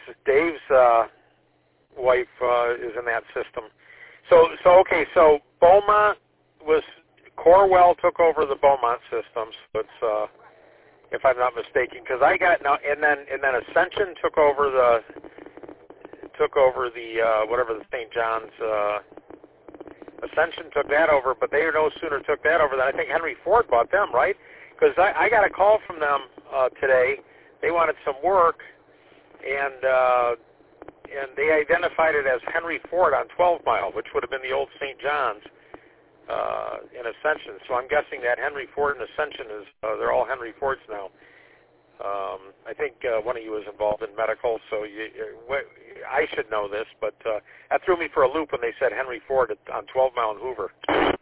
Dave's wife is in that system. So Beaumont was Corwell took over the Beaumont systems. So it's if I'm not mistaken, because I got now and then Ascension took over the whatever the St. John's. Ascension took that over, but they no sooner took that over than I think Henry Ford bought them, right? Because I got a call from them today. They wanted some work, and they identified it as Henry Ford on 12 Mile, which would have been the old St. John's in Ascension. So I'm guessing that Henry Ford and Ascension is they're all Henry Fords now. I think one of you was involved in medical, so I should know this, but that threw me for a loop when they said Henry Ford on 12 Mile in Hoover.